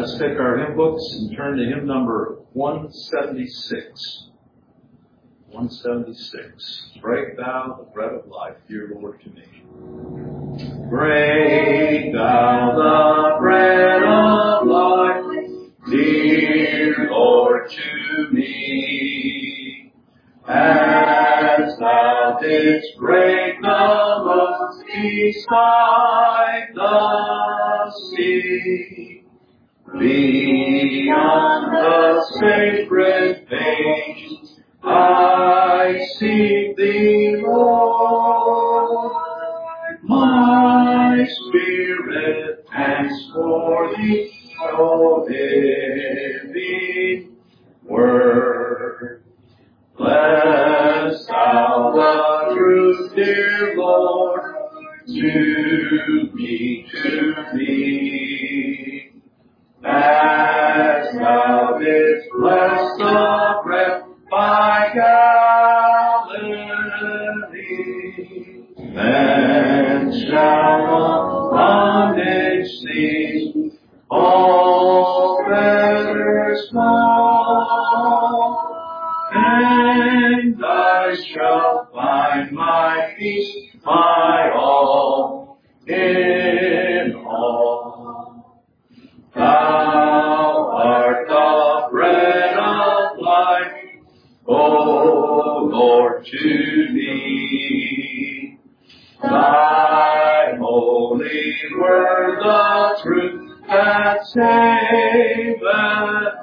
Let's take our hymn books and turn to hymn number 176. 176. Break thou the bread of life, dear Lord, to me. Break thou the bread of life, dear Lord, to me. As thou didst break the loaves beside the sea, beyond the sacred page, I seek thee, Lord. My spirit pants for thee, O living Word. Bless thou the truth, dear Lord, to me, as thou didst bless the bread by Galilee. Then shall bondage cease, all fetters fall, and I shall find my peace, my all in all. Thou art the bread of life, O Lord, to me. Thy holy word, the truth that saveth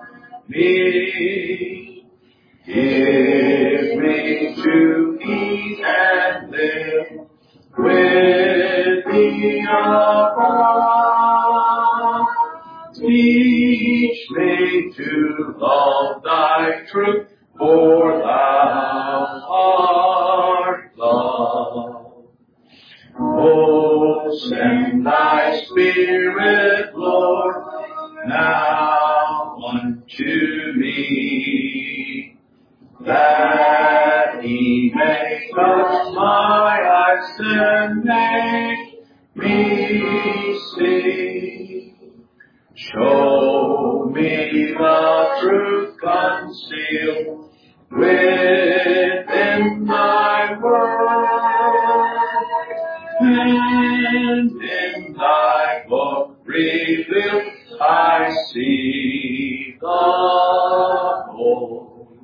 me. Give me to eat and live with thee above. Teach me to love thy truth, for thou art love. Oh, send thy Spirit, Lord, now unto me, that he may touch my eyes and make me see. Show me the truth concealed within thy word, and in thy book revealed I see the Lord.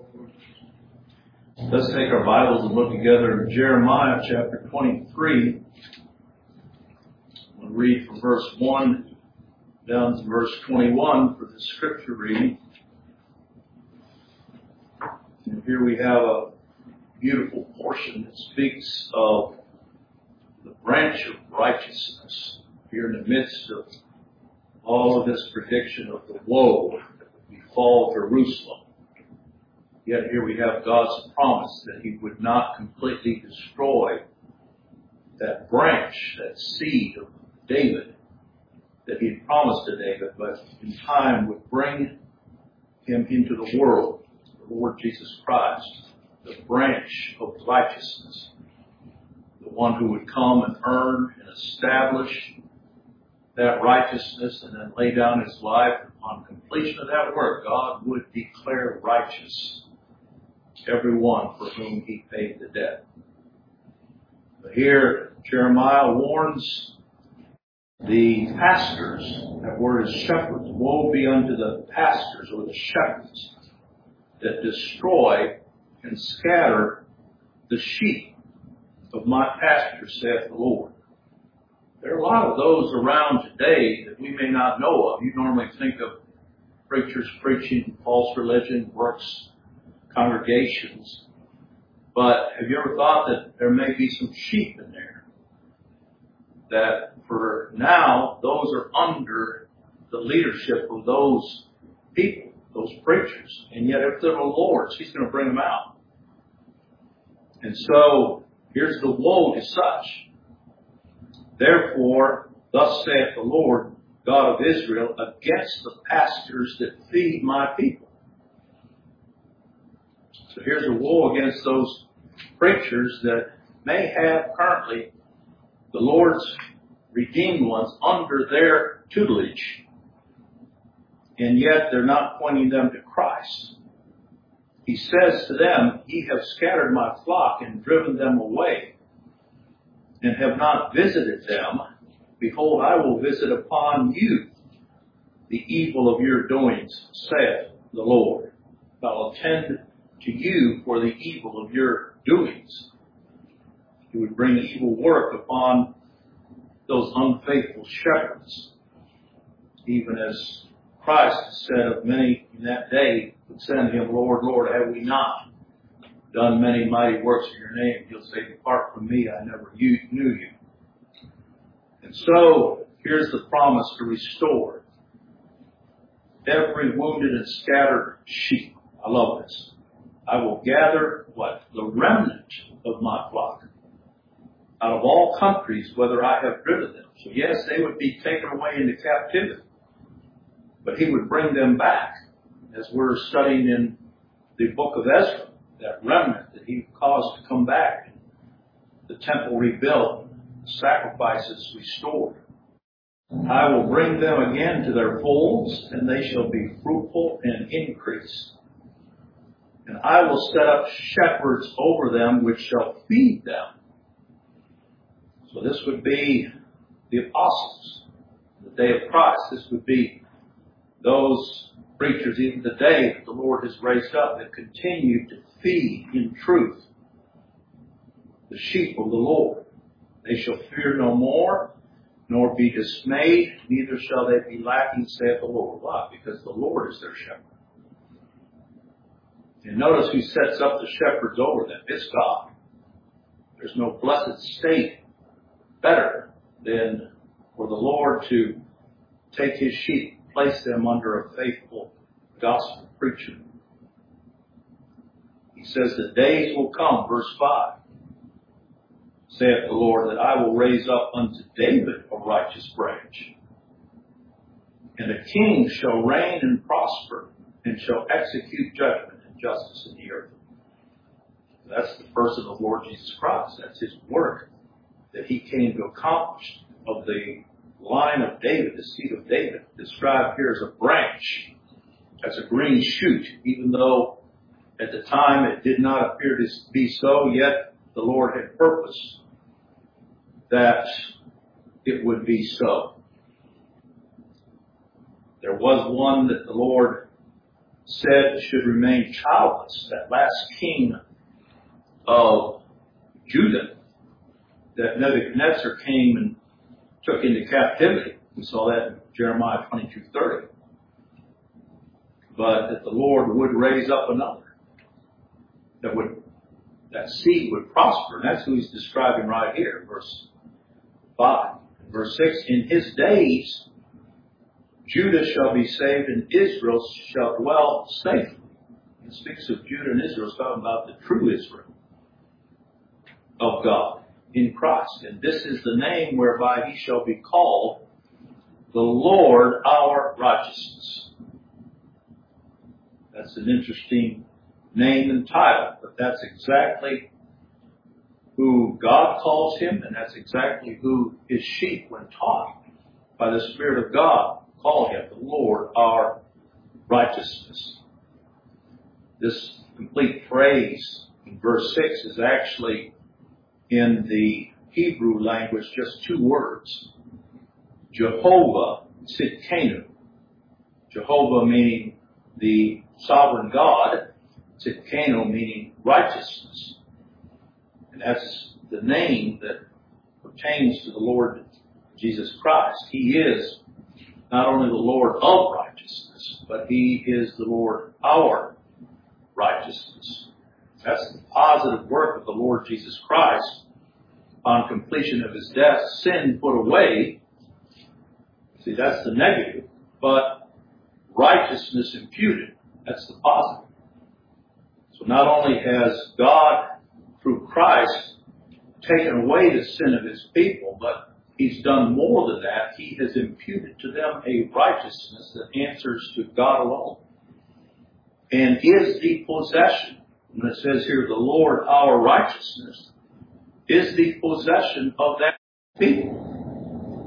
Let's take our Bibles and look together in Jeremiah chapter 23. We'll read from verse 1 down to verse 21 for the scripture reading. And here we have a beautiful portion that speaks of the branch of righteousness here in the midst of all of this prediction of the woe that would befall Jerusalem. Yet here we have God's promise that he would not completely destroy that branch, that seed of David that he had promised to David, but in time would bring him into the world, the Lord Jesus Christ, the branch of righteousness, the one who would come and earn and establish that righteousness and then lay down his life. On completion of that work, God would declare righteous everyone for whom he paid the debt. But here, Jeremiah warns the pastors, that word is shepherds. Woe be unto the pastors or the shepherds that destroy and scatter the sheep of my pasture, saith the Lord. There are a lot of those around today that we may not know of. You normally think of preachers preaching false religion, works, congregations. But have you ever thought that there may be some sheep in there? That for now, those are under the leadership of those people, those preachers. And yet if they're the Lord's, he's going to bring them out. And so, here's the woe to such. Therefore, thus saith the Lord, God of Israel, against the pastors that feed my people. So here's a woe against those preachers that may have currently the Lord's redeemed ones under their tutelage. and yet they're not pointing them to Christ. He says to them, "Ye have scattered my flock and driven them away, and have not visited them. Behold, I will visit upon you the evil of your doings, saith the Lord. I'll attend to you for the evil of your doings." He would bring evil work upon those unfaithful shepherds, even as Christ said of many in that day would say to him, "Lord, Lord, have we not done many mighty works in your name?" He'll say, "Depart from me, I never knew you." And so, here's the promise to restore every wounded and scattered sheep. I love this. "I will gather" what? "The remnant of my flock out of all countries, whether I have driven them." So yes, they would be taken away into captivity, but he would bring them back, as we're studying in the book of Ezra, that remnant that he caused to come back, the temple rebuilt, the sacrifices restored. "I will bring them again to their folds, and they shall be fruitful and increase. And I will set up shepherds over them, which shall feed them." So this would be the apostles, the day of Christ. This would be those preachers, even today, that the Lord has raised up, that continue to feed in truth the sheep of the Lord. "They shall fear no more, nor be dismayed, neither shall they be lacking, saith the Lord." Why? Because the Lord is their shepherd. And notice who sets up the shepherds over them. It's God. There's no blessed state better than for the Lord to take his sheep, place them under a faithful gospel preacher. He says, "The days will come," verse 5, "saith the Lord, that I will raise up unto David a righteous branch. And a king shall reign and prosper, and shall execute judgment and justice in the earth." That's the person of the Lord Jesus Christ. That's his work that he came to accomplish, of the line of David, the seed of David, described here as a branch. That's a green shoot. Even though at the time it did not appear to be so, yet the Lord had purposed that it would be so. There was one that the Lord said should remain childless, that last king of Judah, that Nebuchadnezzar came and took into captivity. We saw that in Jeremiah 22:30. But that the Lord would raise up another, that seed would prosper. And that's who he's describing right here, verse 5. Verse 6, "In his days Judah shall be saved, and Israel shall dwell safely." It speaks of Judah and Israel, it's talking about the true Israel of God in Christ. "And this is the name whereby he shall be called, the Lord our righteousness." That's an interesting name and title, but that's exactly who God calls him, and that's exactly who his sheep, when taught by the Spirit of God, call him, the Lord our righteousness. This complete phrase in verse 6 is actually, in the Hebrew language, just two words. Jehovah Tzidkenu. Jehovah meaning the sovereign God, Tzidkenu meaning righteousness. And that's the name that pertains to the Lord Jesus Christ. He is not only the Lord of righteousness, but he is the Lord our righteousness. That's the positive work of the Lord Jesus Christ. On completion of his death, sin put away. See, that's the negative. But righteousness imputed. That's the positive. So not only has God, through Christ, taken away the sin of his people, but he's done more than that. He has imputed to them a righteousness that answers to God alone, and is the possession. When it says here, "the Lord our righteousness," is the possession of that people.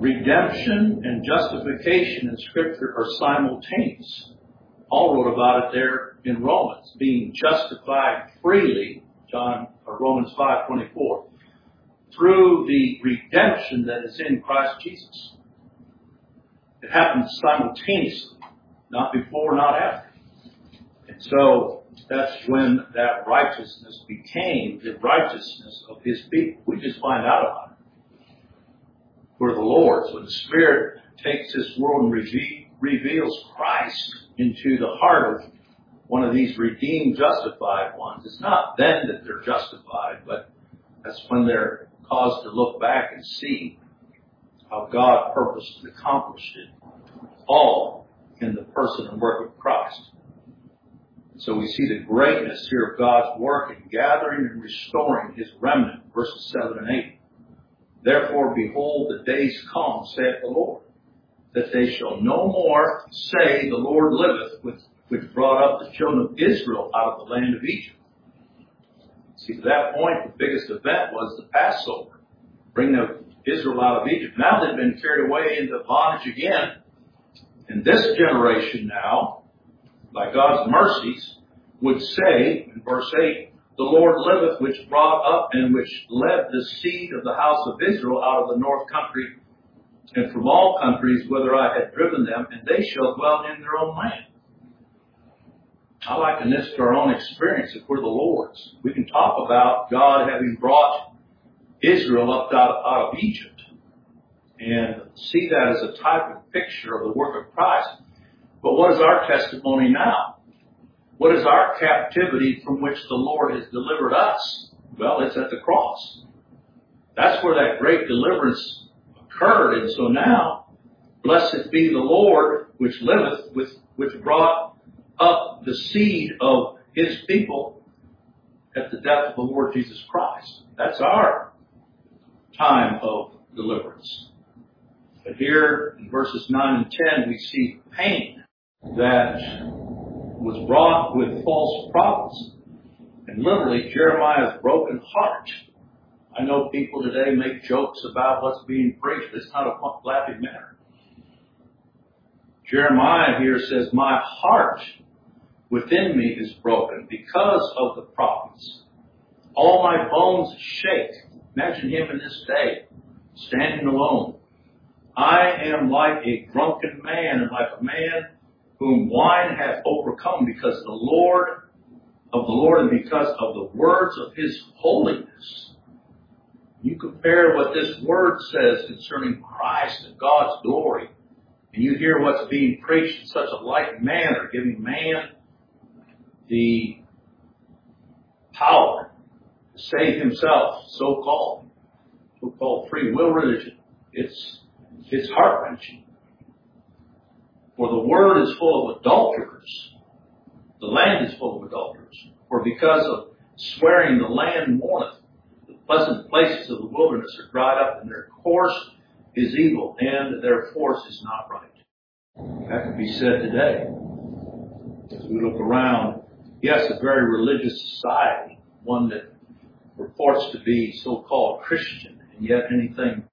redemption and justification in Scripture are simultaneous. Paul wrote about it there in Romans, being justified freely, Romans 5:24, through the redemption that is in Christ Jesus. It happens simultaneously, not before, not after. And so that's when that righteousness became the righteousness of His people. We just find out about it. For the Lord's, when the Spirit takes this world and reveals Christ into the heart of one of these redeemed, justified ones, it's not then that they're justified, but that's when they're caused to look back and see how God purposed and accomplished it all in the person and work of Christ. So we see the greatness here of God's work in gathering and restoring His remnant, verses 7 and 8. Therefore, behold, the days come, saith the Lord, that they shall no more say, the Lord liveth, which brought up the children of Israel out of the land of Egypt. See, to that point, the biggest event was the Passover, bringing Israel out of Egypt. Now they've been carried away into bondage again. And this generation now, by God's mercies, would say, in verse 8, the Lord liveth, which brought up and which led the seed of the house of Israel out of the north country and from all countries whither I had driven them, and they shall dwell in their own land. I liken this to our own experience if we're the Lord's. We can talk about God having brought Israel up out of Egypt and see that as a type and picture of the work of Christ. But what is our testimony now? What is our captivity from which the Lord has delivered us? Well, it's at the cross. That's where that great deliverance occurred. And so now, blessed be the Lord which liveth, which brought up the seed of His people at the death of the Lord Jesus Christ. That's our time of deliverance. But here in verses 9 and 10, we see pain that was brought with false prophets. And literally, Jeremiah's broken heart. I know people today make jokes about what's being preached. It's not a laughing matter. Jeremiah here says, my heart within me is broken because of the prophets. All my bones shake. Imagine him in this day, standing alone. I am like a drunken man, and like a man whom wine hath overcome, because the Lord and because of the words of His holiness. You compare what this word says concerning Christ and God's glory, and you hear what's being preached in such a light manner, giving man the power to save himself, so-called free will religion. It's heart-wrenching. For the word is full of adulterers. The land is full of adulterers. For because of swearing the land mourneth, the pleasant places of the wilderness are dried up, and their course is evil, and their force is not right. That could be said today. As we look around, yes, a very religious society, one that purports to be so-called Christian, and yet anything.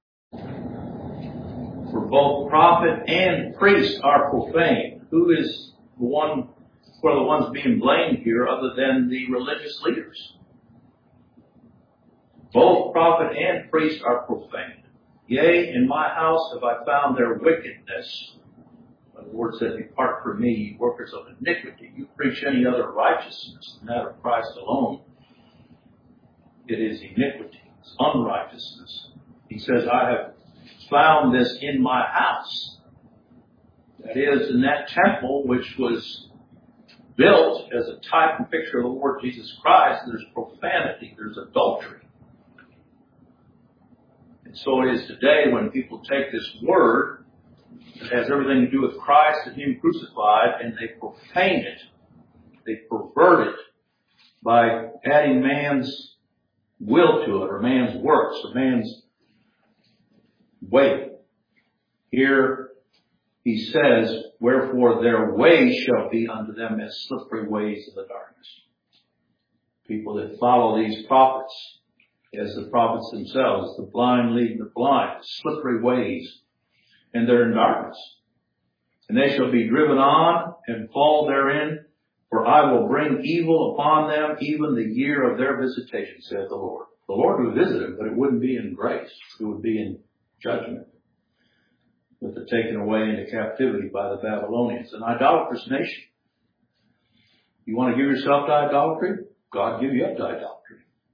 For both prophet and priest are profane. Who is the one, who are the ones being blamed here other than the religious leaders? Both prophet and priest are profane. Yea, in my house have I found their wickedness. The Lord said, depart from me, ye workers of iniquity. You preach any other righteousness than that of Christ alone. It is iniquity. It's unrighteousness. He says, I have found this in my house. That is, in that temple which was built as a type and picture of the Lord Jesus Christ, there's profanity, there's adultery. And so it is today when people take this word that has everything to do with Christ and Him crucified, and they profane it. They pervert it by adding man's will to it, or man's works, or man's way. Here he says, wherefore their way shall be unto them as slippery ways of the darkness. People that follow these prophets, as the prophets themselves, the blind leading the blind, slippery ways and they're in darkness. And they shall be driven on and fall therein, for I will bring evil upon them, even the year of their visitation, saith the Lord. The Lord would visit them, but it wouldn't be in grace. It would be in judgment, with the taken away into captivity by the Babylonians, an idolatrous nation. You want to give yourself to idolatry? God give you up to idolatry.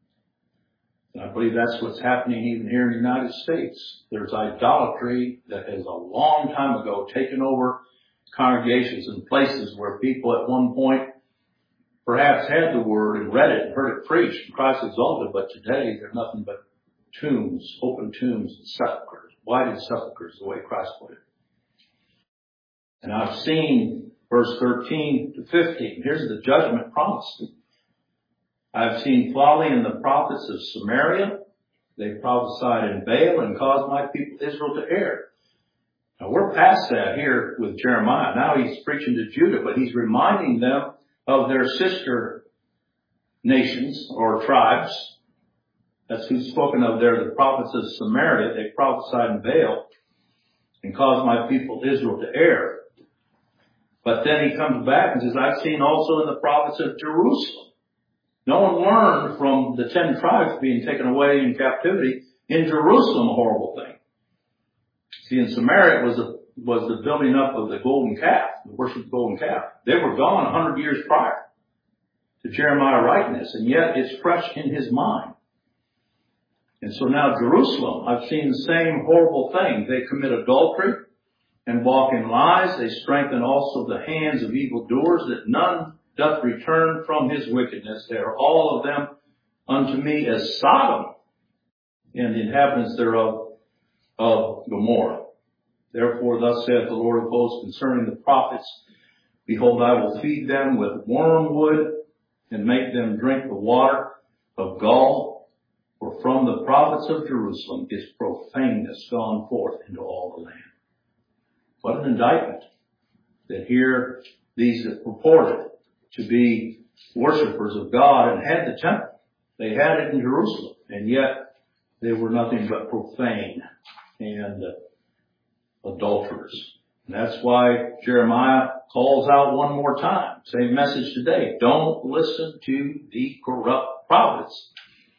And I believe that's what's happening even here in the United States. There's idolatry that has a long time ago taken over congregations and places where people at one point perhaps had the word and read it and heard it preached and Christ exalted, but today they're nothing but tombs, open tombs and sepulchres, whited sepulchres, the way Christ put it. And I've seen verse 13 to 15. Here's the judgment promised. I've seen folly in the prophets of Samaria. They prophesied in Baal and caused my people Israel to err. Now we're past that here with Jeremiah. Now he's preaching to Judah, but he's reminding them of their sister nations or tribes. That's who's spoken of there, the prophets of Samaria. They prophesied in Baal and caused my people Israel to err. But then he comes back and says, I've seen also in the prophets of Jerusalem. No one learned from the 10 tribes being taken away in captivity. In Jerusalem, a horrible thing. See, in Samaria it was the building up of the golden calf, the worship of the golden calf. They were gone 100 years prior to Jeremiah writing this, and yet it's fresh in his mind. And so now Jerusalem, I've seen the same horrible thing. They commit adultery and walk in lies. They strengthen also the hands of evildoers, that none doth return from his wickedness. They are all of them unto me as Sodom, and the inhabitants thereof of Gomorrah. Therefore thus saith the Lord of hosts concerning the prophets, behold, I will feed them with wormwood, and make them drink the water of gall. For from the prophets of Jerusalem is profaneness gone forth into all the land. What an indictment, that here these that purported to be worshipers of God and had the temple. They had it in Jerusalem, and yet they were nothing but profane and adulterers. And that's why Jeremiah calls out one more time. Same message today. Don't listen to the corrupt prophets.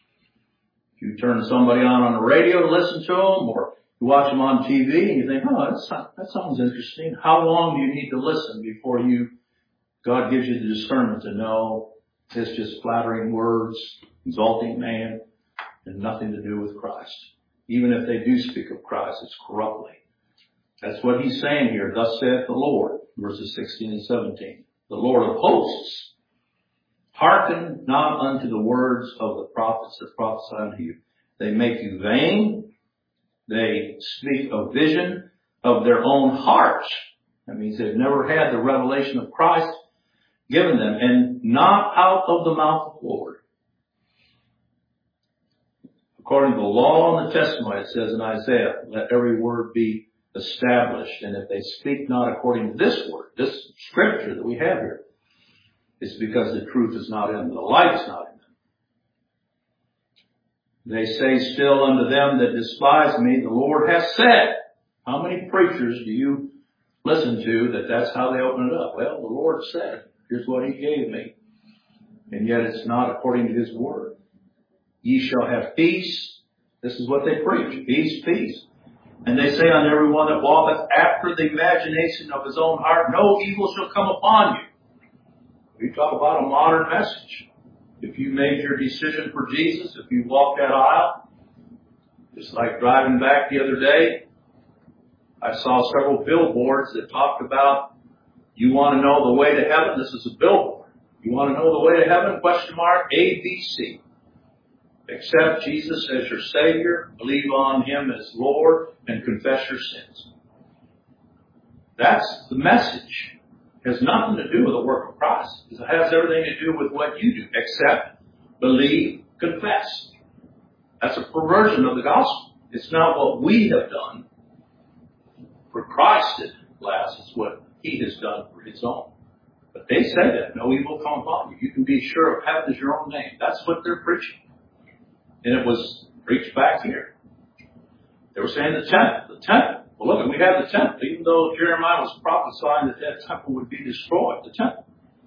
If you turn somebody on the radio to listen to them, or you watch them on TV and you think, oh, that sounds interesting. How long do you need to listen before God gives you the discernment to know it's just flattering words, exalting man, and nothing to do with Christ? Even if they do speak of Christ, it's corruptly. That's what he's saying here. Thus saith the Lord, verses 16 and 17. The Lord of hosts, hearken not unto the words of the prophets that prophesy unto you. They make you vain. They speak a vision of their own hearts. That means they've never had the revelation of Christ given them, and not out of the mouth of the Lord. According to the law and the testimony, it says in Isaiah, let every word be established. And if they speak not according to this word, this scripture that we have here, it's because the truth is not in them. The light is not in them. They say still unto them that despise me, the Lord hath said. How many preachers do you listen to that's how they open it up? Well, the Lord said, here's what he gave me. And yet it's not according to his word. Ye shall have peace. This is what they preach. Peace, peace. And they say unto every one that walketh after the imagination of his own heart, no evil shall come upon you. We talk about a modern message. If you made your decision for Jesus, if you walked that aisle, just like driving back the other day, I saw several billboards that talked about, you want to know the way to heaven? This is a billboard. You want to know the way to heaven? Question mark, A, B, C. Accept Jesus as your Savior, believe on him as Lord, and confess your sins. That's the message. It has nothing to do with the work of Christ. It has everything to do with what you do. Accept, believe, confess. That's a perversion of the gospel. It's not what we have done for Christ at last. It's what he has done for his own. But they say that no evil come upon you. You can be sure of heaven is your own name. That's what they're preaching. And it was preached back here. They were saying the temple. Well, look, we have the temple. Even though Jeremiah was prophesying that that temple would be destroyed, the temple.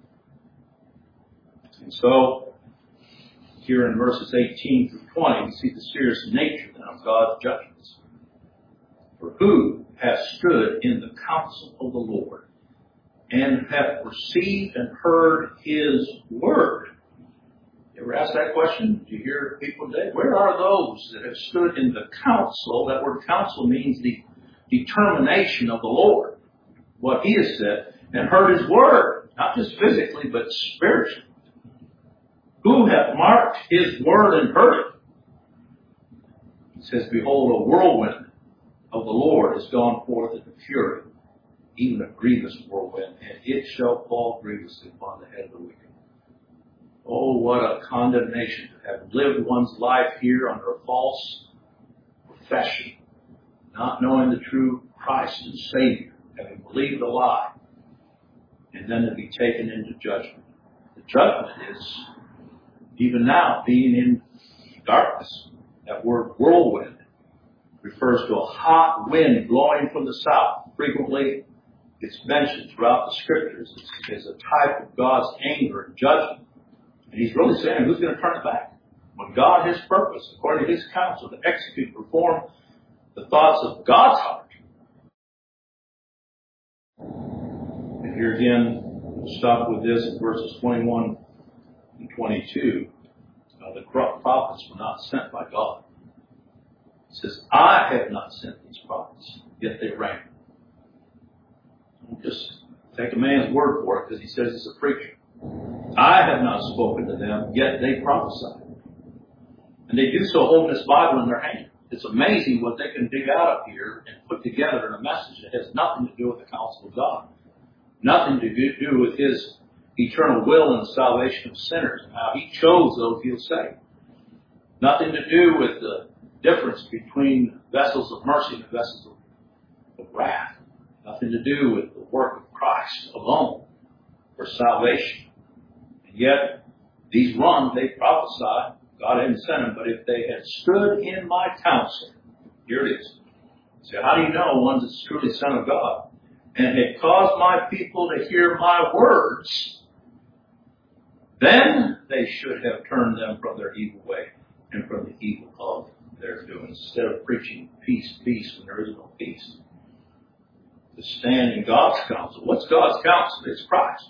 And so, here in verses 18 through 20, we see the serious nature then of God's judgments. For who hath stood in the counsel of the Lord, and hath received and heard his word? You ever ask that question? Did you hear people today? Where are those that have stood in the counsel? That word counsel means the determination of the Lord, what he has said, and heard his word, not just physically, but spiritually. Who hath marked his word and heard it? It says, behold, a whirlwind of the Lord is gone forth in a fury, even a grievous whirlwind, and it shall fall grievously upon the head of the wicked. Oh, what a condemnation to have lived one's life here under a false profession, not knowing the true Christ and Savior, having believed a lie, and then to be taken into judgment. The judgment is, even now, being in darkness. That word whirlwind refers to a hot wind blowing from the south. Frequently, it's mentioned throughout the Scriptures as a type of God's anger and judgment. And he's really saying, who's going to turn it back? When God, his purpose, according to his counsel, to execute, perform the thoughts of God's heart. And here again, we'll stop with this in verses 21 and 22. The prophets were not sent by God. It says, I have not sent these prophets, yet they reign. Don't just take a man's word for it because he says he's a preacher. I have not spoken to them, yet they prophesy. And they do so holding this Bible in their hand. It's amazing what they can dig out of here and put together in a message that has nothing to do with the counsel of God. Nothing to do with his eternal will and the salvation of sinners and how he chose those he'll save. Nothing to do with the difference between vessels of mercy and vessels of wrath. Nothing to do with the work of Christ alone for salvation. And yet, these ones, they prophesy. God hadn't sent them, but if they had stood in my counsel, here it is. So how do you know one's is truly son of God? And had caused my people to hear my words, then they should have turned them from their evil way and from the evil of their doing. Instead of preaching peace, peace, when there is no peace. To stand in God's counsel. What's God's counsel? It's Christ.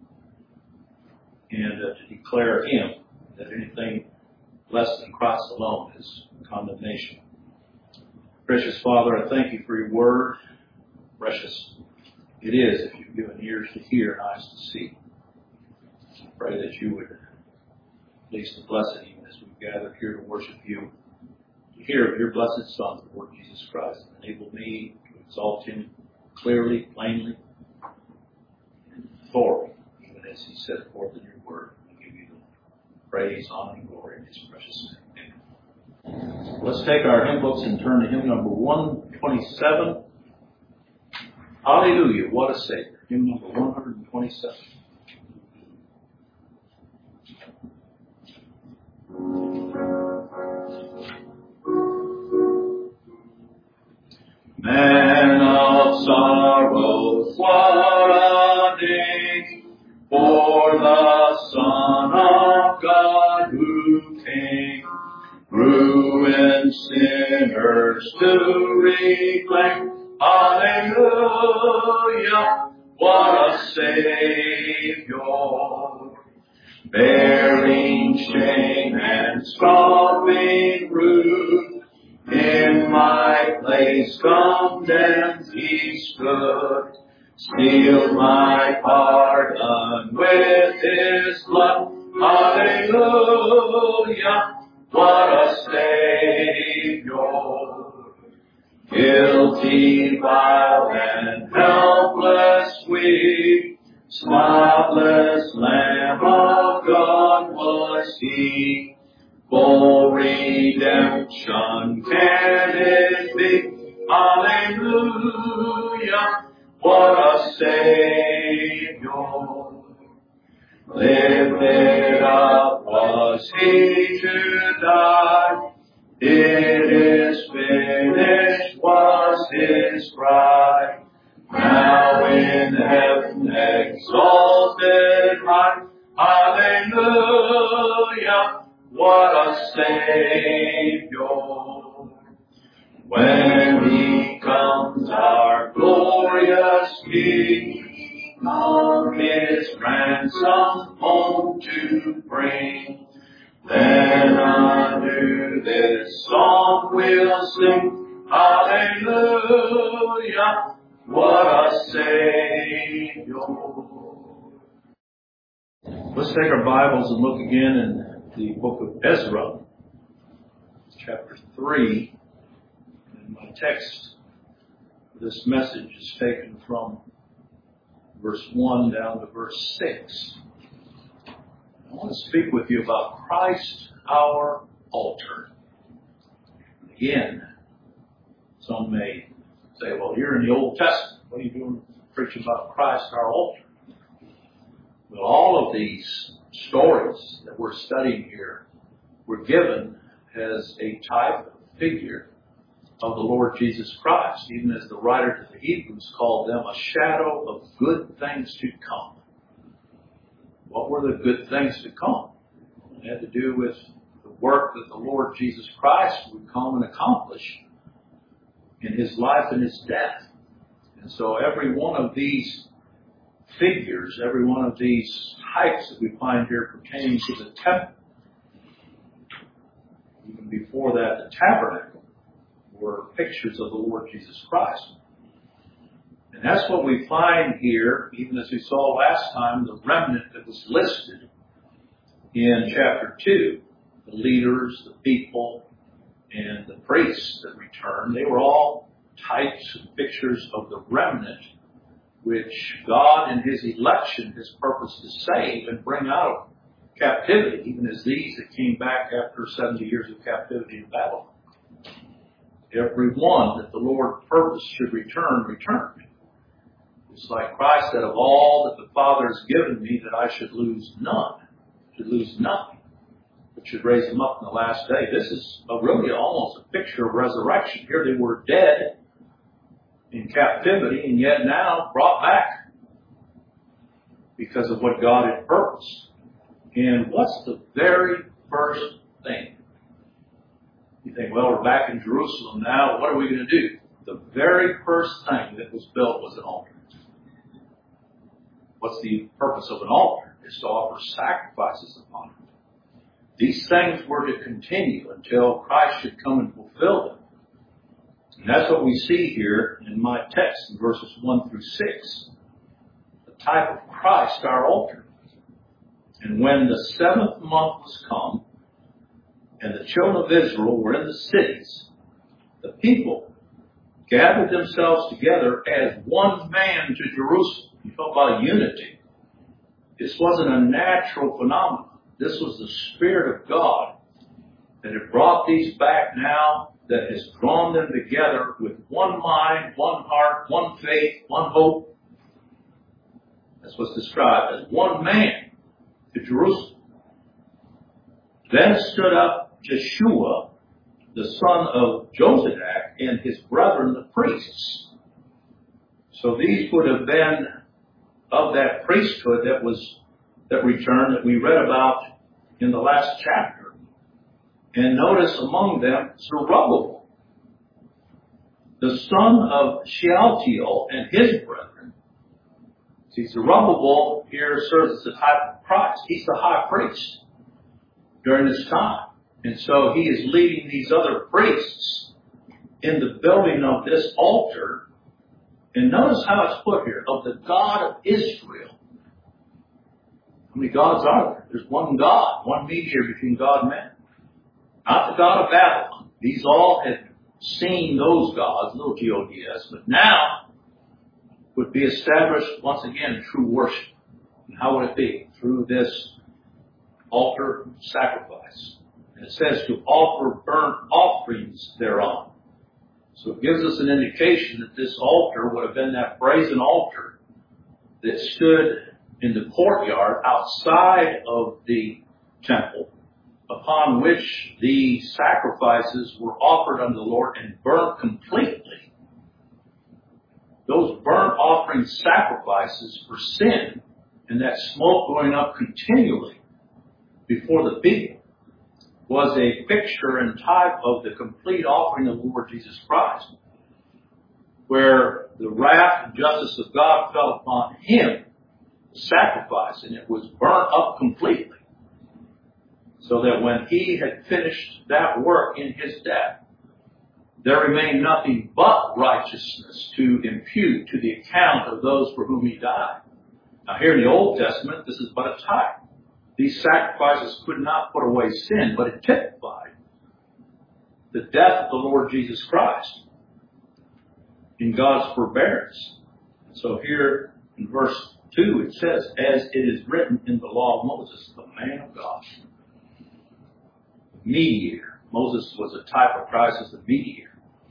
And to declare him, that anything less than Christ alone is condemnation. Precious Father, I thank you for your word. Precious it is if you've given ears to hear and eyes to see. I pray that you would please to bless it even as we've gathered here to worship you, to hear of your blessed Son, the Lord Jesus Christ, and enable me to exalt him clearly, plainly, and authority, even as he set forth in your word. I give you the praise, honor, and glory in his precious name. Amen. Let's take our hymn books and turn to hymn number 127. Hallelujah, what a Savior. Hymn number 127. Man of sorrows, what a day for the Son of God who came, ruined sinners to reclaim. Hallelujah, what a Savior, bearing shame and scoffing rude, in my place condemned he stood, sealed my pardon with his blood. Hallelujah, what a Savior. Guilty, vile, and helpless we, spotless Lamb of God was he. For redemption can it be? Hallelujah, what a Savior. Lifted up was he to die. It is finished was His cry. Now in heaven exalted high, hallelujah, what a Savior. When He comes, our glorious King, on His ransom home to bring, then unto this song we'll sing, hallelujah, what a Savior. Let's take our Bibles and look again in the book of Ezra, chapter 3. And my text for this message is taken from verse 1 down to verse 6. I want to speak with you about Christ, our altar. Again, some may say, well, you're in the Old Testament. What are you doing preaching about Christ, our altar? Well, all of these stories that we're studying here were given as a type of figure of the Lord Jesus Christ, even as the writer to the Hebrews called them a shadow of good things to come. What were the good things to come? It had to do with the work that the Lord Jesus Christ would come and accomplish in His life and His death. And so every one of these figures, every one of these types that we find here pertaining to the temple, even before that, the tabernacle, were pictures of the Lord Jesus Christ. And that's what we find here, even as we saw last time, the remnant that was listed in chapter 2. The leaders, the people, and the priests that returned, they were all types and pictures of the remnant which God in His election has purposed to save and bring out of captivity, even as these that came back after 70 years of captivity in Babylon. Every one that the Lord purposed should return, returned. It's like Christ said, of all that the Father has given me, that I should lose none, should lose nothing, but should raise them up in the last day. This is really almost a picture of resurrection. Here they were dead in captivity, and yet now brought back because of what God had purposed. And what's the very first thing? You think, well, we're back in Jerusalem now. What are we going to do? The very first thing that was built was an altar. What's the purpose of an altar? It's to offer sacrifices upon it. These things were to continue until Christ should come and fulfill them. And that's what we see here in my text in verses 1 through 6. The type of Christ, our altar. And when the 7th month was come, and the children of Israel were in the cities, the people gathered themselves together as one man to Jerusalem. You talk about unity. This wasn't a natural phenomenon. This was the Spirit of God that had brought these back now, that has drawn them together with one mind, one heart, one faith, one hope. That's what's described as one man to Jerusalem. Then stood up Jeshua, the son of Jozadak, and his brethren, the priests. So these would have been of that priesthood that returned, that we read about in the last chapter. And notice among them Zerubbabel, the son of Shealtiel, and his brethren. See, Zerubbabel here serves as the type of Christ. He's the high priest during this time. And so he is leading these other priests in the building of this altar. And notice how it's put here, of the God of Israel. How many gods are there? There's one God, one mediator between God and man. Not the God of Babylon. These all had seen those gods, little gods, but now would be established once again true worship. And how would it be? Through this altar sacrifice. And it says to offer burnt offerings thereon. So it gives us an indication that this altar would have been that brazen altar that stood in the courtyard outside of the temple, upon which the sacrifices were offered unto the Lord and burnt completely. those burnt offering sacrifices for sin and that smoke going up continually before the people was a picture and type of the complete offering of the Lord Jesus Christ, where the wrath and justice of God fell upon him, the sacrifice, and it was burnt up completely, so that when he had finished that work in his death, there remained nothing but righteousness to impute to the account of those for whom he died. Now here in the Old Testament, this is but a type. These sacrifices could not put away sin, but it typified the death of the Lord Jesus Christ in God's forbearance. So here in verse 2 it says, as it is written in the law of Moses, the man of God, the mediator. Moses was a type of Christ as the mediator.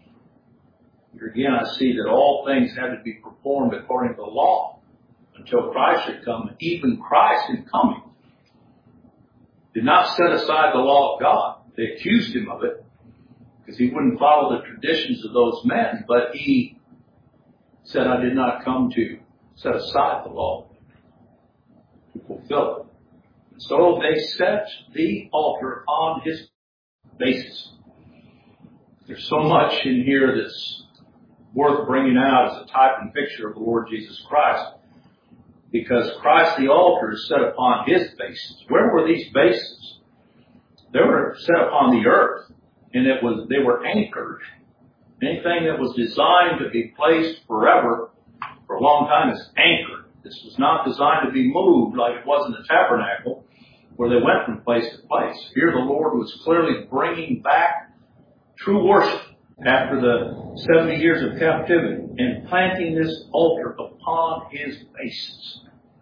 Here again I see that all things had to be performed according to the law until Christ should come. And even Christ in coming did not set aside the law of God. They accused him of it because he wouldn't follow the traditions of those men. But he said, I did not come to set aside the law, to fulfill it. And so they set the altar on his basis. There's so much in here that's worth bringing out as a type and picture of the Lord Jesus Christ, because Christ the altar is set upon his bases. Where were these bases? They were set upon the earth, and they were anchored. Anything that was designed to be placed forever for a long time is anchored. This was not designed to be moved like it was in the tabernacle, where they went from place to place. Here the Lord was clearly bringing back true worship after the 70 years of captivity and planting this altar upon his basis.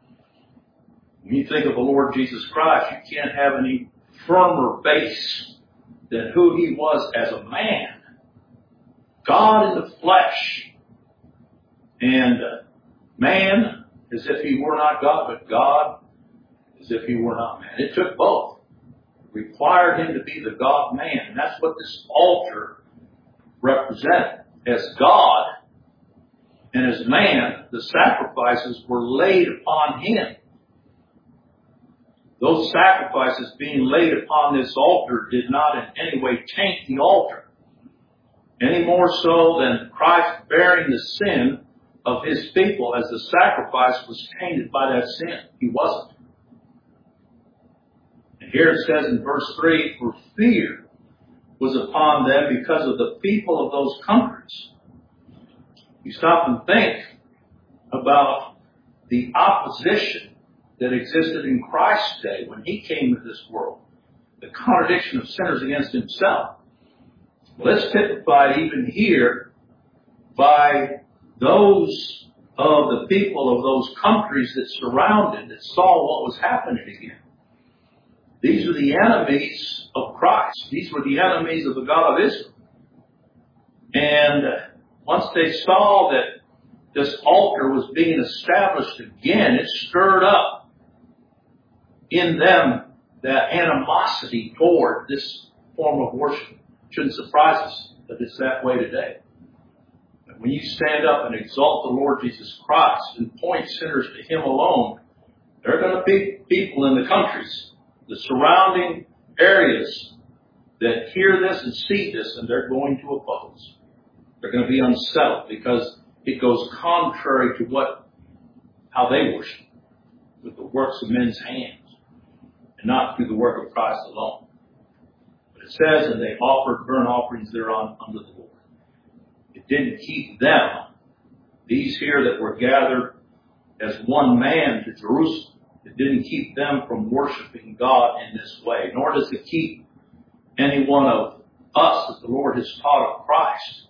When you think of the Lord Jesus Christ, you can't have any firmer base than who he was as a man. God in the flesh. And man as if he were not God, but God as if he were not man. It took both. It required him to be the God-man. And that's what this altar represented. As God and as man, the sacrifices were laid upon him. Those sacrifices being laid upon this altar did not in any way taint the altar, any more so than Christ bearing the sin of his people, as the sacrifice was tainted by that sin. He wasn't. And here it says in verse 3, for fear was upon them because of the people of those countries. You stop and think about the opposition that existed in Christ's day when he came into this world. The contradiction of sinners against himself. Well, it's typified even here by those of the people of those countries that surrounded, that saw what was happening again. These are the enemies of Christ. These were the enemies of the God of Israel. And once they saw that this altar was being established again, it stirred up in them that animosity toward this form of worship. Shouldn't surprise us that it's that way today. But when you stand up and exalt the Lord Jesus Christ and point sinners to him alone, there are going to be people in the countries, the surrounding areas, that hear this and see this, and they're going to oppose. They're going to be unsettled because it goes contrary to how they worship, with the works of men's hands, and not through the work of Christ alone. But it says, and they offered burnt offerings thereon unto the Lord. It didn't keep them, these here that were gathered as one man to Jerusalem, it didn't keep them from worshiping God in this way, nor does it keep any one of us that the Lord has taught of Christ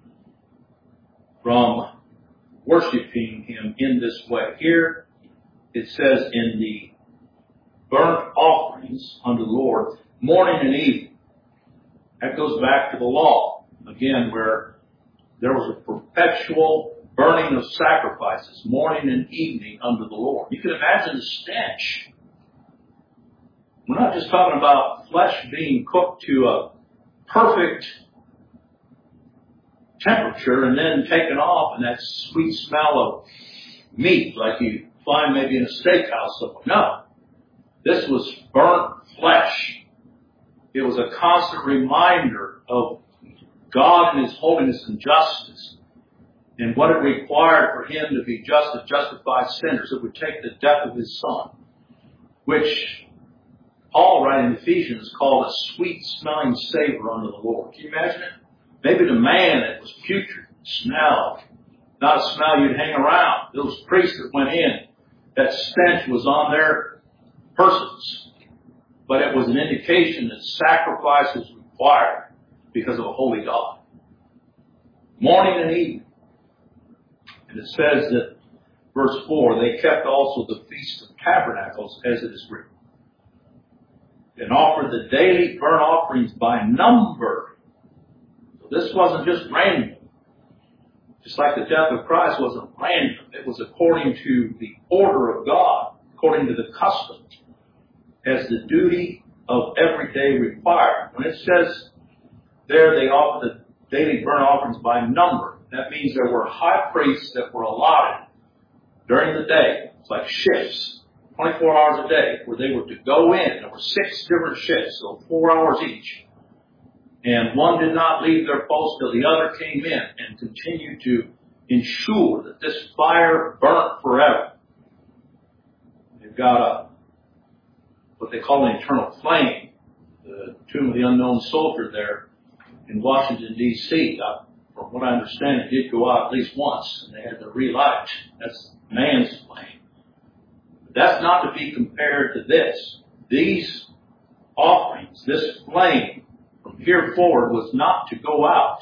from worshiping him in this way. Here it says in the burnt offerings unto the Lord, morning and evening. That goes back to the law, again, where there was a perpetual burning of sacrifices, morning and evening unto the Lord. You can imagine the stench. We're not just talking about flesh being cooked to a perfect temperature and then taken off, and that sweet smell of meat like you find maybe in a steakhouse somewhere. No. This was burnt flesh. It was a constant reminder of God and His holiness and justice, and what it required for Him to be just to justify sinners. It would take the death of His Son, which Paul, writing in Ephesians, called a sweet-smelling savor unto the Lord. Can you imagine it? Maybe to man it was putrid, smell, not a smell you'd hang around. Those priests that went in, that stench was on their persons. But it was an indication that sacrifice was required because of a holy God. Morning and evening. And it says that, verse 4, they kept also the Feast of Tabernacles as it is written, and offered the daily burnt offerings by number. So this wasn't just random. Just like the death of Christ wasn't random. It was according to the order of God, according to the custom, as the duty of every day required. When it says there they offered the daily burnt offerings by number, that means there were high priests that were allotted during the day. It's like shifts, 24 hours a day, where they were to go in. There were 6 different shifts, so 4 hours each. And one did not leave their post till the other came in and continued to ensure that this fire burnt forever. They've got what they call an eternal flame, the Tomb of the Unknown Soldier there in Washington, D.C. From what I understand, it did go out at least once, and they had to relight. That's man's flame. But that's not to be compared to this. These offerings, this flame, from here forward was not to go out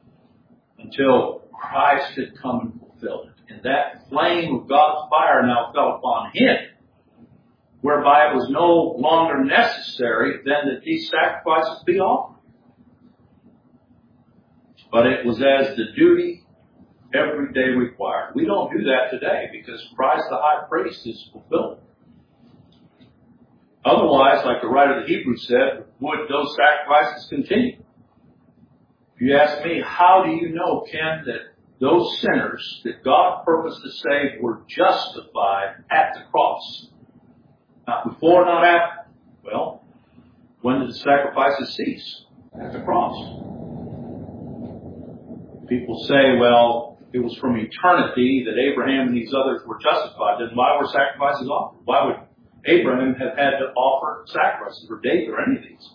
until Christ had come and fulfilled it. And that flame of God's fire now fell upon Him, whereby it was no longer necessary then that these sacrifices be offered. But it was as the duty every day required. We don't do that today because Christ the high priest is fulfilled. Otherwise, like the writer of the Hebrews said, would those sacrifices continue? If you ask me, how do you know, Ken, that those sinners that God purposed to save were justified at the cross? Not before, not after. Well, when did the sacrifices cease? At the cross. People say, well, it was from eternity that Abraham and these others were justified. Then why were sacrifices offered? Why would Abraham have had to offer sacrifices, or David, or any of these?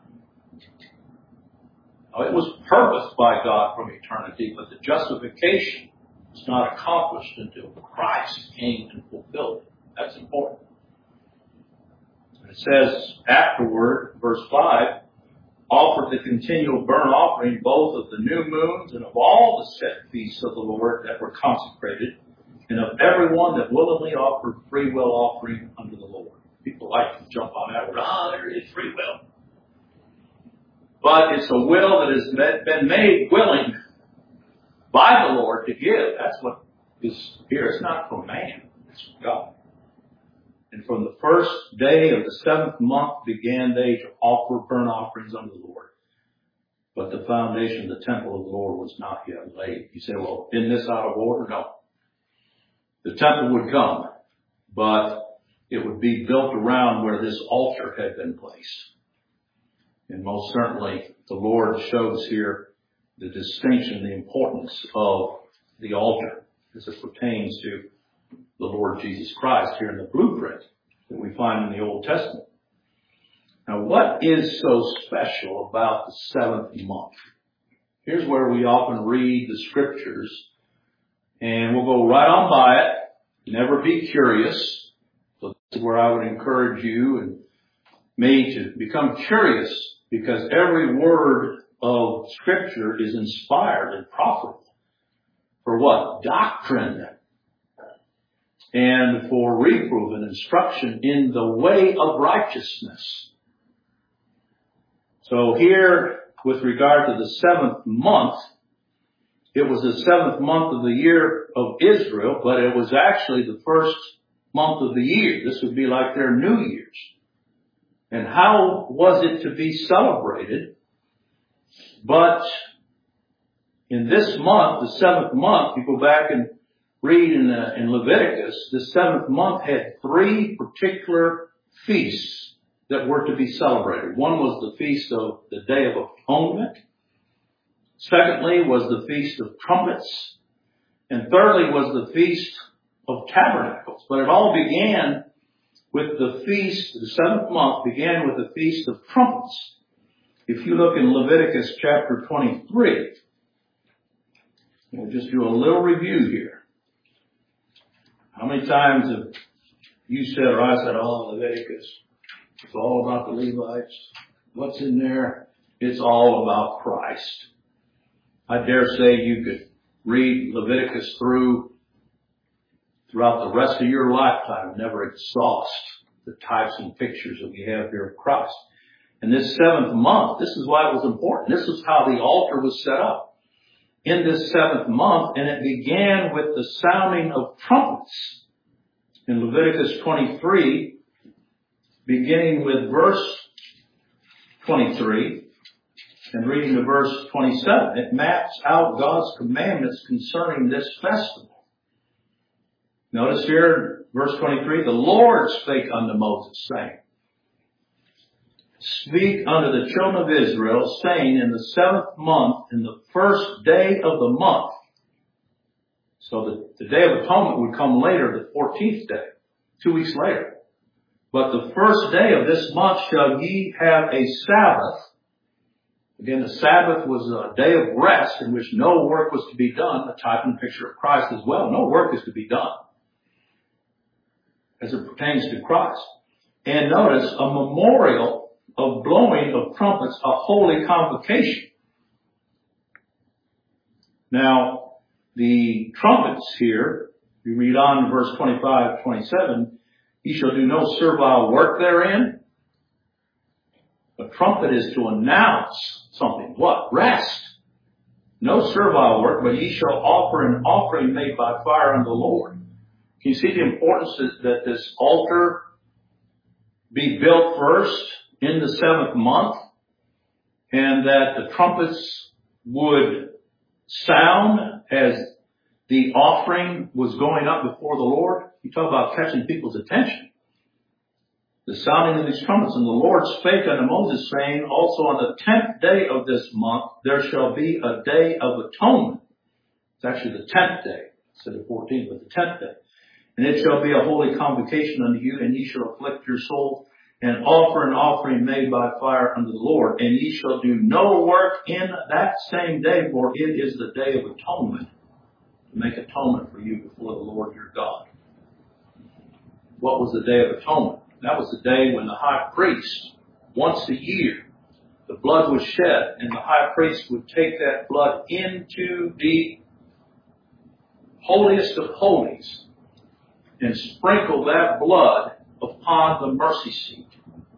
Now, it was purposed by God from eternity, but the justification was not accomplished until Christ came and fulfilled it. That's important. And it says afterward, verse 5, offered the continual burnt offering both of the new moons and of all the set feasts of the Lord that were consecrated, and of everyone that willingly offered free will offering unto the Lord. People like to jump on that word. There is free will. But it's a will that has been made willing by the Lord to give. That's what is here. It's not from man. It's from God. And from the first day of the 7th month began they to offer burnt offerings unto the Lord. But the foundation of the temple of the Lord was not yet laid. You say, well, isn't this out of order? No. The temple would come, but it would be built around where this altar had been placed. And most certainly, the Lord shows here the distinction, the importance of the altar as it pertains to the Lord Jesus Christ here in the blueprint that we find in the Old Testament. Now, what is so special about the 7th month? Here's where we often read the scriptures, and we'll go right on by it, never be curious. So this is where I would encourage you and me to become curious, because every word of Scripture is inspired and profitable. For what? Doctrine. And for reproof and instruction in the way of righteousness. So here, with regard to the 7th month, it was the 7th month of the year of Israel, but it was actually the first month of the year. This would be like their New Year's. And how was it to be celebrated? But In this month, the seventh month, you go back and read in Leviticus, the seventh month had three particular feasts that were to be celebrated. One was the feast of the Day of Atonement. Secondly was the Feast of Trumpets. And thirdly was the Feast of Tabernacles. But it all began with the feast, the seventh month began with the Feast of Trumpets. If you look in Leviticus chapter 23, we'll just do a little review here. How many times have you said or I said, oh, Leviticus, it's all about the Levites. What's in there? It's all about Christ. I dare say you could read Leviticus throughout the rest of your lifetime and never exhaust the types and pictures that we have here of Christ. And this seventh month, this is why it was important. This is how the altar was set up. In this seventh month, and it began with the sounding of trumpets. In Leviticus 23, beginning with verse 23, and reading to verse 27, it maps out God's commandments concerning this festival. Notice here, verse 23, the Lord spake unto Moses, saying, Speak unto the children of Israel, saying, in the seventh month, in the first day of the month. So the Day of Atonement would come later, the 14th day, 2 weeks later. But the first day of this month shall ye have a Sabbath. Again, the Sabbath was a day of rest in which no work was to be done, a type and picture of Christ as well. No work is to be done as it pertains to Christ. And notice, a memorial of blowing of trumpets, a holy convocation. Now, the trumpets here, you read on in verse 25, 27, ye shall do no servile work therein. A trumpet is to announce something. What? Rest. No servile work, but ye shall offer an offering made by fire unto the Lord. Can you see the importance that this altar be built first in the seventh month, and that the trumpets would sound as the offering was going up before the Lord? You talk about catching people's attention. The sounding of these trumpets. And the Lord spake unto Moses, saying, also on the 10th day of this month, there shall be a day of atonement. It's actually the 10th day, instead of 14th, but the 10th day. And it shall be a holy convocation unto you, and ye shall afflict your soul, and offer an offering made by fire unto the Lord. And ye shall do no work in that same day, for it is the day of atonement, to make atonement for you before the Lord your God. What was the Day of Atonement? That was the day when the high priest, once a year, the blood was shed, and the high priest would take that blood into the holiest of holies and sprinkle that blood upon the mercy seat.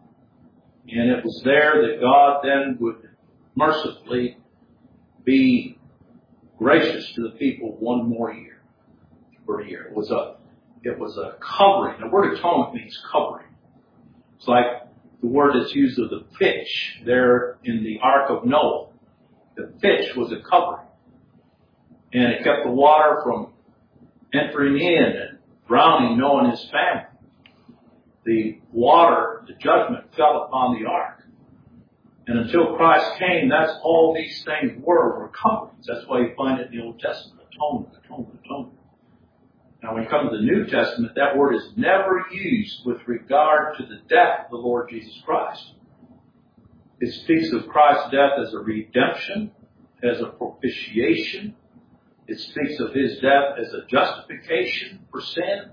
And it was there that God then would mercifully be gracious to the people one more year. For a year. It was a covering. The word atonement means covering. It's like the word that's used of the pitch there in the Ark of Noah. The pitch was a covering. And it kept the water from entering in and drowning Noah and his family. The water, the judgment fell upon the ark. And until Christ came, that's all these things were coverings. That's why you find it in the Old Testament. Atonement, atonement, atonement. Now when you come to the New Testament, that word is never used with regard to the death of the Lord Jesus Christ. It speaks of Christ's death as a redemption, as a propitiation. It speaks of His death as a justification for sin,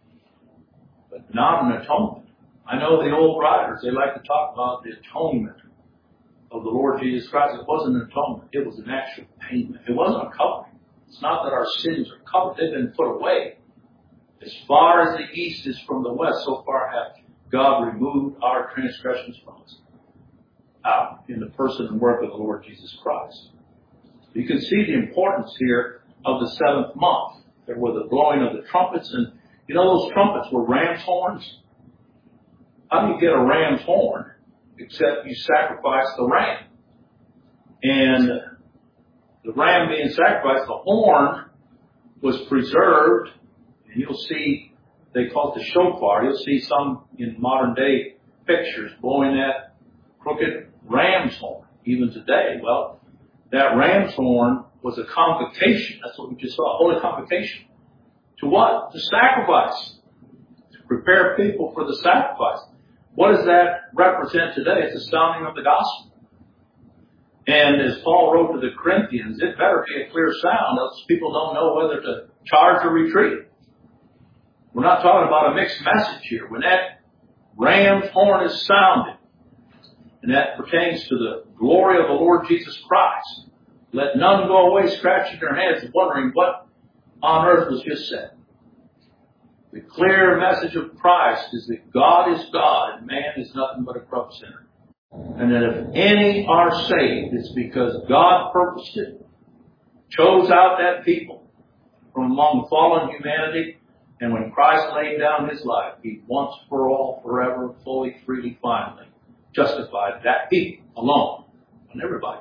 but not an atonement. I know the old writers, they like to talk about the atonement of the Lord Jesus Christ. It wasn't an atonement. It was an actual payment. It wasn't a covering. It's not that our sins are covered. They've been put away. As far as the east is from the west, so far hath God removed our transgressions from us. Out in the person and work of the Lord Jesus Christ. You can see the importance here of the seventh month. There were the blowing of the trumpets, and you know those trumpets were ram's horns? How do you get a ram's horn except you sacrifice the ram? And the ram being sacrificed, the horn was preserved. And you'll see, they call it the shofar. You'll see some in modern day pictures blowing that crooked ram's horn, even today. Well, that ram's horn was a convocation. That's what we just saw, a holy convocation. To what? To sacrifice. To prepare people for the sacrifice. What does that represent today? It's the sounding of the gospel. And as Paul wrote to the Corinthians, it better be a clear sound, else people don't know whether to charge or retreat. We're not talking about a mixed message here. When that ram's horn is sounded, and that pertains to the glory of the Lord Jesus Christ, let none go away scratching their heads wondering what on earth was just said. The clear message of Christ is that God is God and man is nothing but a corrupt sinner. And that if any are saved, it's because God purposed it, chose out that people from among fallen humanity, and when Christ laid down His life, He once for all, forever, fully, freely, finally justified that people alone, and everybody.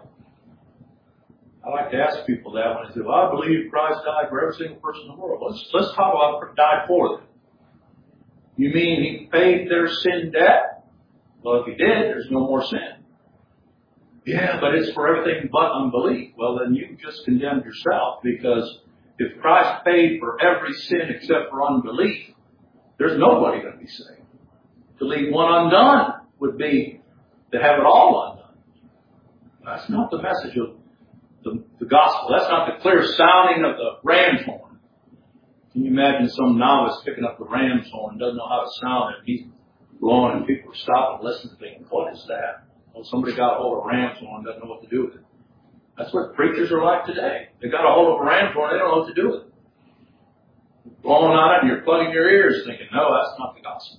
I like to ask people that when they say, well, I believe Christ died for every single person in the world. Let's talk about died for them. You mean He paid their sin debt? Well, if He did, there's no more sin. Yeah, but it's for everything but unbelief. Well, then you just condemned yourself, because if Christ paid for every sin except for unbelief, there's nobody going to be saved. To leave one undone would be to have it all undone. That's not the message of the gospel. That's not the clear sounding of the ram's horn. Can you imagine some novice picking up the ram's horn, doesn't know how to sound it? He's blowing and people are stopping and listening, thinking, what is that? Well, somebody got a hold of a ram's horn, doesn't know what to do with it. That's what preachers are like today. They got a hold of a ram's horn, they don't know what to do with it. Blowing on it and you're plugging your ears thinking, no, that's not the gospel.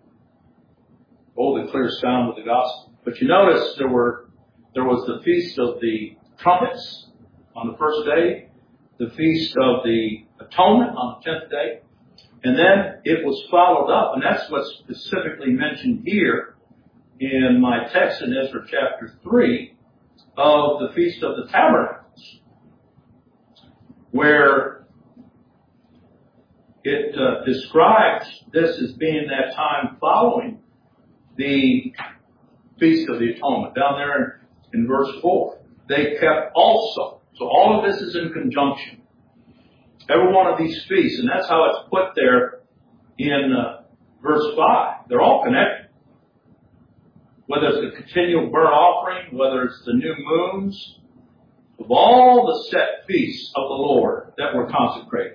Oh, the clear sound of the gospel. But you notice there was the Feast of the Trumpets on the first day, the Feast of the Atonement on the 10th day, and then it was followed up, and that's what's specifically mentioned here in my text in Ezra chapter 3 of the Feast of the Tabernacles, where it describes this as being that time following the Feast of the Atonement. Down there in verse 4, they kept also. So all of this is in conjunction. Every one of these feasts, and that's how it's put there in verse 5. They're all connected. Whether it's the continual burnt offering, whether it's the new moons, of all the set feasts of the Lord that were consecrated.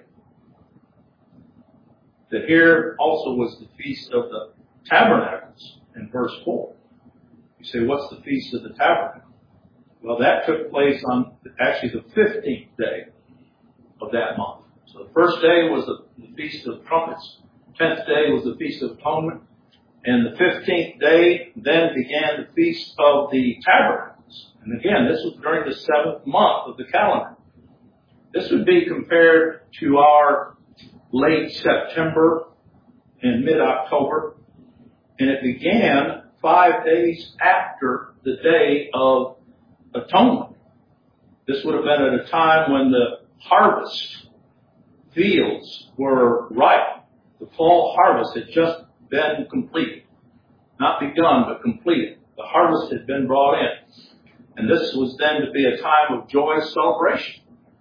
That here also was the Feast of the Tabernacles in verse 4. You say, what's the Feast of the Tabernacle? Well, that took place on actually the 15th day of that month. So the first day was the Feast of Trumpets. 10th day was the Feast of Atonement. And the 15th day then began the Feast of the Tabernacles. And again, this was during the 7th month of the calendar. This would be compared to our late September and mid-October. And it began 5 days after the Day of Atonement. This would have been at a time when the harvest fields were ripe. The fall harvest had just been completed. Not begun, but completed. The harvest had been brought in. And this was then to be a time of joyous celebration.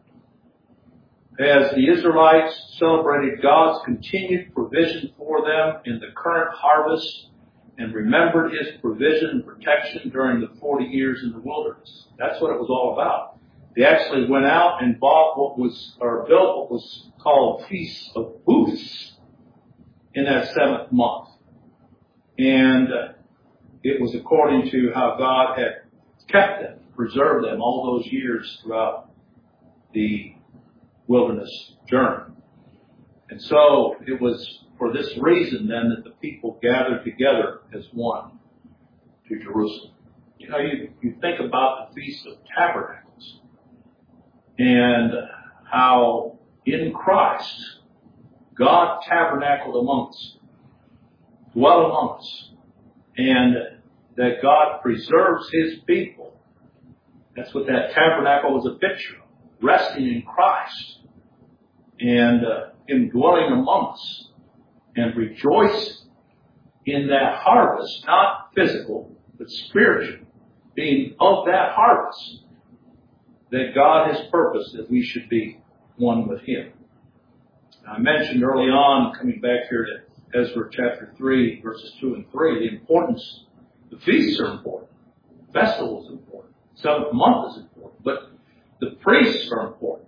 As the Israelites celebrated God's continued provision for them in the current harvest and remembered His provision and protection during the 40 years in the wilderness. That's what it was all about. They actually went out and built what was called Feasts of Booths in that 7th month. And it was according to how God had kept them, preserved them all those years throughout the wilderness journey. And so it was for this reason then that the people gathered together as one to Jerusalem. You know, you think about the Feast of Tabernacles and how in Christ God tabernacled among us, dwelt among us, and that God preserves His people. That's what that tabernacle was a picture of. resting in Christ and Him dwelling among us and rejoicing in that harvest, not physical, but spiritual, being of that harvest that God has purposed that we should be one with Him. I mentioned early on, coming back here to Ezra chapter 3, verses 2 and 3, the importance, the feasts are important, the festival is important, the seventh month is important, but the priests are important.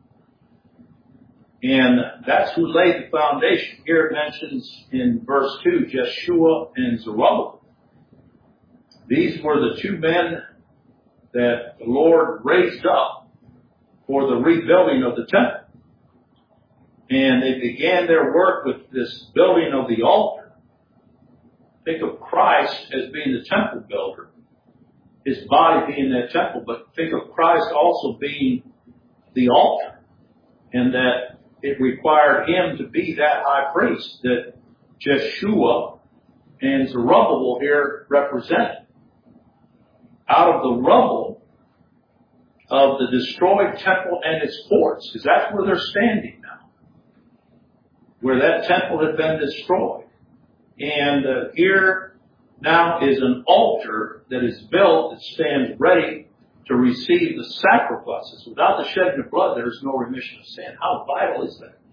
And that's who laid the foundation. Here it mentions in verse 2, Jeshua and Zerubbabel. These were the two men that the Lord raised up for the rebuilding of the temple. And they began their work with this building of the altar. Think of Christ as being the temple builder, His body being that temple, but think of Christ also being the altar, and that it required Him to be that high priest that Jeshua and Zerubbabel here represented. Out of the rubble of the destroyed temple and its courts, because that's where they're standing now, where that temple had been destroyed. And here now is an altar that is built that stands ready to receive the sacrifices. Without the shedding of blood, there is no remission of sin. How vital is that?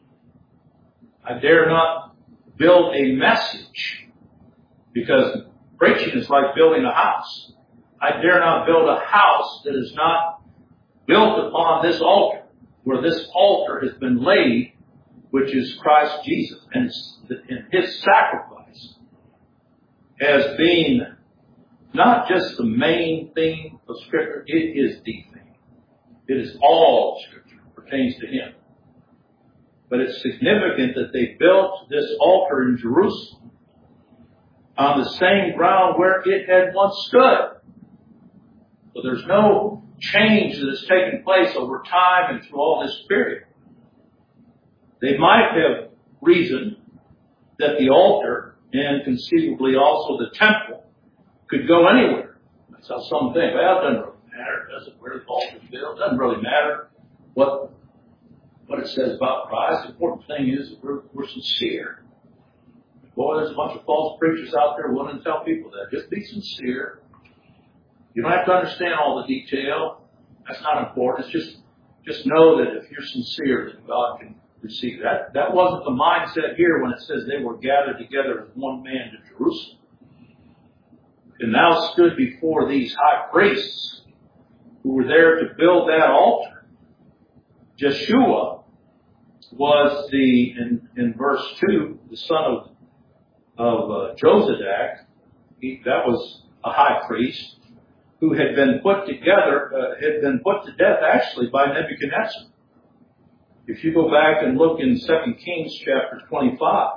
I dare not build a message, because preaching is like building a house. I dare not build a house that is not built upon this altar, where this altar has been laid, which is Christ Jesus, and His sacrifice as being not just the main theme of Scripture, it is the theme. It is all Scripture pertains to Him. But it's significant that they built this altar in Jerusalem on the same ground where it had once stood. So there's no change that has taken place over time and through all this period. They might have reasoned that the altar and conceivably also the temple could go anywhere. That's how some think. Well, it doesn't really matter, does it? Where the altar is built, it doesn't really matter what it says about Christ. The important thing is that we're sincere. Boy, there's a bunch of false preachers out there willing to tell people that. Just be sincere. You don't have to understand all the detail. That's not important. It's just know that if you're sincere, then God can receive that. That wasn't the mindset here when it says they were gathered together as one man to Jerusalem. And now stood before these high priests who were there to build that altar. Jeshua was in verse 2, the son of Josadak. That was a high priest who had been put to death actually by Nebuchadnezzar. If you go back and look in 2 Kings chapter 25,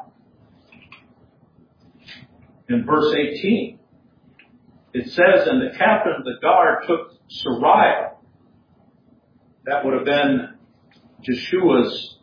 in verse 18, it says, and the captain of the guard took Sariah. That would have been Jeshua's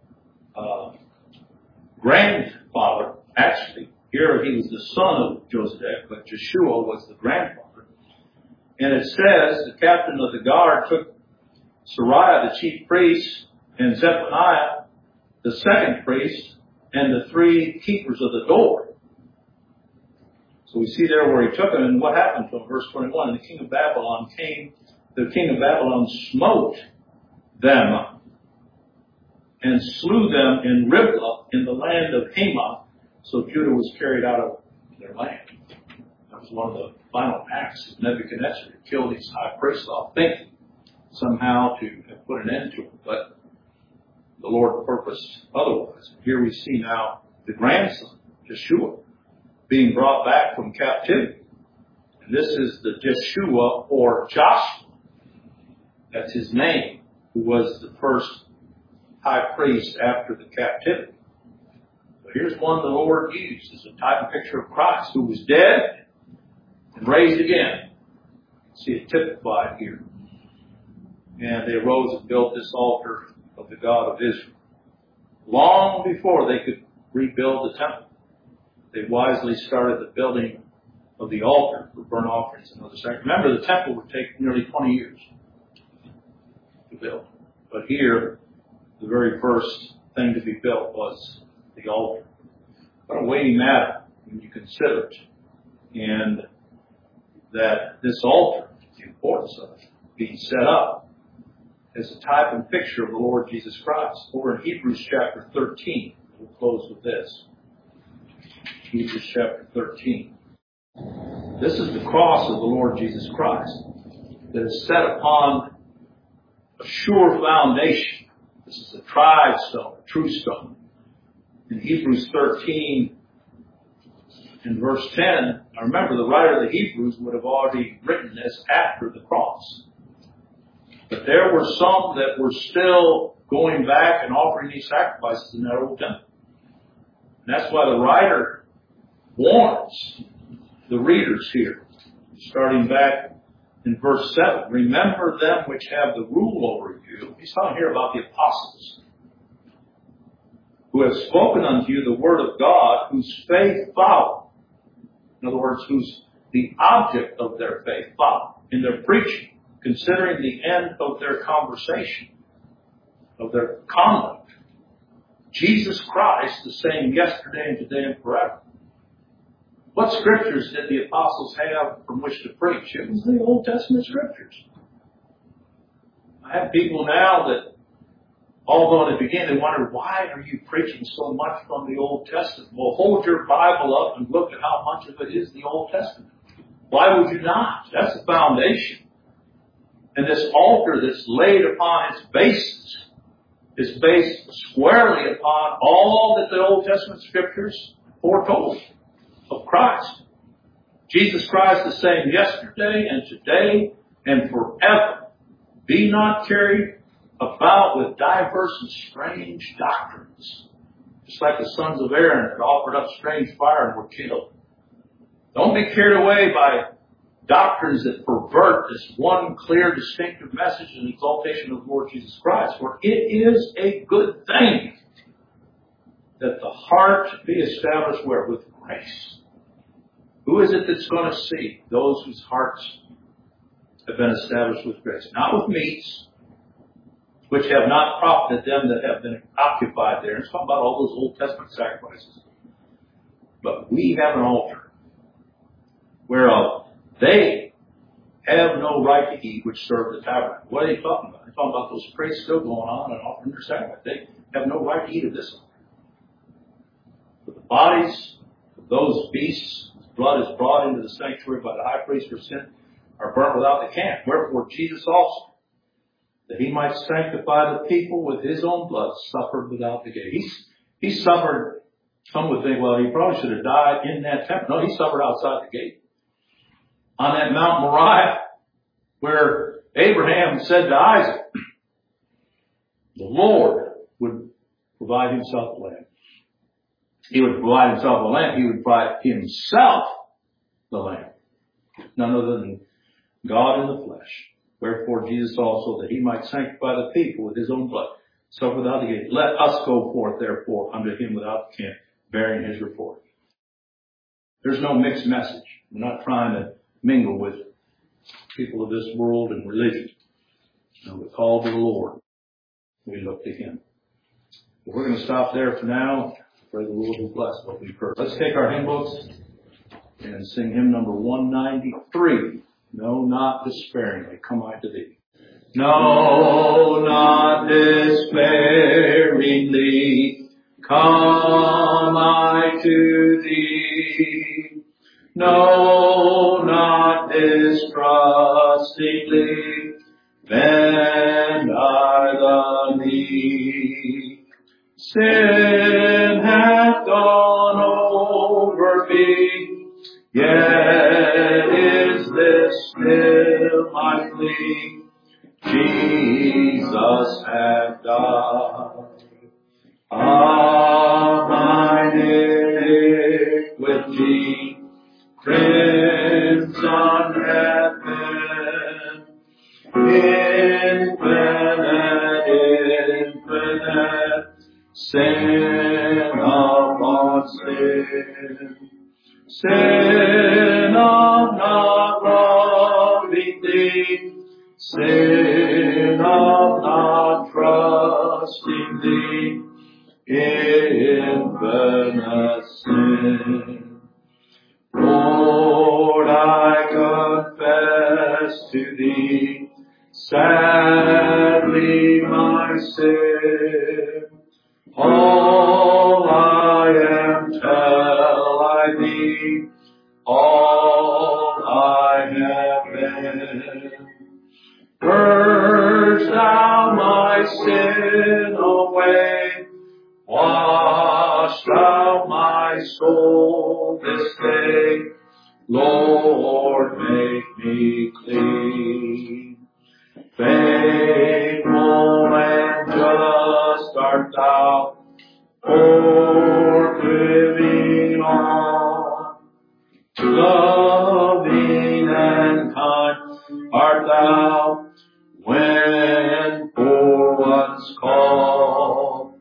grandfather. Actually, here he was the son of Josadak, but Jeshua was the grandfather. And it says, the captain of the guard took Sariah, the chief priest, and Zephaniah, the second priest, and the three keepers of the door. So we see there where he took them, and what happened to him. Verse 21, and the king of Babylon smote them and slew them in Riblah in the land of Hamath. So Judah was carried out of their land. That was one of the final acts of Nebuchadnezzar, to kill these high priests off, thinking somehow to have put an end to them. But the Lord purposed otherwise. Here we see now the grandson, Jeshua, being brought back from captivity. And this is the Jeshua or Joshua. That's his name, who was the first high priest after the captivity. But here's one the Lord used as a type and picture of Christ, who was dead and raised again. See it typified here. And they arose and built this altar of the God of Israel. Long before they could rebuild the temple, they wisely started the building of the altar for burnt offerings and other sacrifices. Remember, the temple would take nearly 20 years to build. But here, the very first thing to be built was the altar. What a weighty matter when you consider it. And that this altar, the importance of it, being set up as a type and picture of the Lord Jesus Christ. Over in Hebrews chapter 13, we'll close with this. Hebrews chapter 13. This is the cross of the Lord Jesus Christ that is set upon a sure foundation. This is a tried stone, a true stone. In Hebrews 13, in verse 10, now remember the writer of the Hebrews would have already written this after the cross. But there were some that were still going back and offering these sacrifices in that old temple. And that's why the writer warns the readers here, starting back in verse 7. Remember them which have the rule over you. He's talking here about the apostles, who have spoken unto you the word of God, whose faith follow. In other words, who's the object of their faith follow in their preaching, considering the end of their conversation, of their conduct. Jesus Christ, the same yesterday and today and forever. What scriptures did the apostles have from which to preach? It was the Old Testament scriptures. I have people now that, although in the beginning they wondered, why are you preaching so much from the Old Testament? Well, hold your Bible up and look at how much of it is the Old Testament. Why would you not? That's the foundation. And this altar that's laid upon its basis is based squarely upon all that the Old Testament scriptures foretold of Christ. Jesus Christ the same yesterday and today and forever. Be not carried about with diverse and strange doctrines. Just like the sons of Aaron that offered up strange fire and were killed. Don't be carried away by doctrines that pervert this one clear, distinctive message and exaltation of the Lord Jesus Christ. For it is a good thing that the heart be established where? With grace. Who is it that's going to see? Those whose hearts have been established with grace. Not with meats, which have not profited them that have been occupied there. It's talking about all those Old Testament sacrifices. But we have an altar whereof they have no right to eat which serve the tabernacle. What are they talking about? They're talking about those priests still going on and offering their sacrifice. They have no right to eat of this altar. But the bodies of those beasts, whose blood is brought into the sanctuary by the high priest for sin, are burnt without the camp. Wherefore Jesus also, that he might sanctify the people with his own blood, suffered without the gate. He suffered, some would think, well, he probably should have died in that temple. No, he suffered outside the gate. On that Mount Moriah, where Abraham said to Isaac, the Lord would provide himself a lamb. He would provide himself a lamb. He would provide himself the lamb. None other than God in the flesh. Wherefore Jesus also, that he might sanctify the people with his own blood, suffered without the gate. Let us go forth, therefore, unto him without the camp, bearing his report. There's no mixed message. We're not trying to mingle with people of this world and religion. No, we're called to the Lord. We look to him. But we're going to stop there for now. Pray the Lord will bless what we've heard. Let's take our hymn books and sing hymn number 193. No, not despairingly, come I to thee. No, not despairingly, come I to thee. No, not distrustingly, bend I the knee. Sin hath gone over me, yet is this still my plea. Jesus hath died. Ah, mine iniquity, crimson hath been, infinite, infinite, sin upon sin. Sin of not loving thee, sin sin of not trusting Thee in sin. Lord, I confess to Thee sadly my sin. All I am tell I Thee, all I have been. Purge Thou my sin away, wash Thou my soul this day, Lord, make me clean. Faithful and just art Thou, forgiving all. Loving and kind art Thou, when for once called.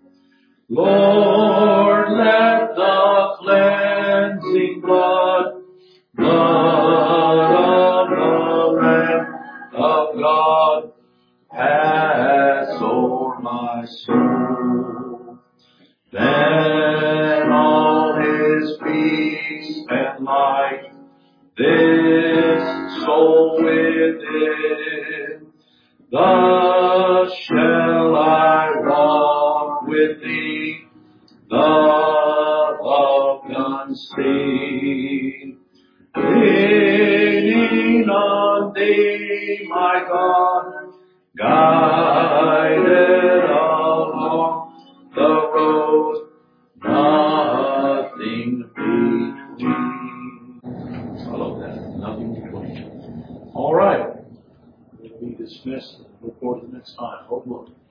Lord, let the cleansing blood of the Lamb of God pass o'er my soul. Then all His peace and light, this soul within, thus shall I walk with Thee, the love unseen. Leaning on Thee, my God, guided along the road, nothing between. I love that. Nothing between. All right. We'll be dismissed. Look forward to the next time. Oh, look.